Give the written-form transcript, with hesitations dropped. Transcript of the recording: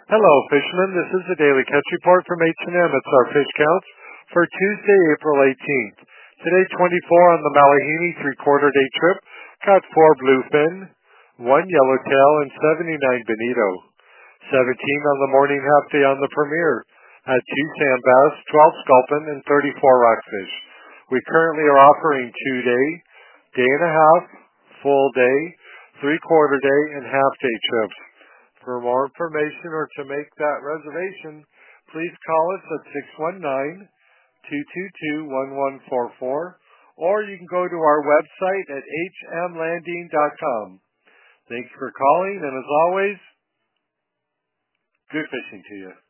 Hello, fishermen. This is the Daily Catch Report from H&M. It's our fish counts for Tuesday, April 18th. Today, 24 on the Malahini three-quarter day trip. Caught 4 bluefin, 1 yellowtail, and 79 bonito. 17 on the morning half day on the Premier. Had 2 sand bass, 12 sculpin, and 34 rockfish. We currently are offering 2-day, day and a half, full day, three-quarter day, and half-day trips. For more information or to make that reservation, please call us at 619-222-1144, or you can go to our website at hmlanding.com. Thanks for calling, and as always, good fishing to you.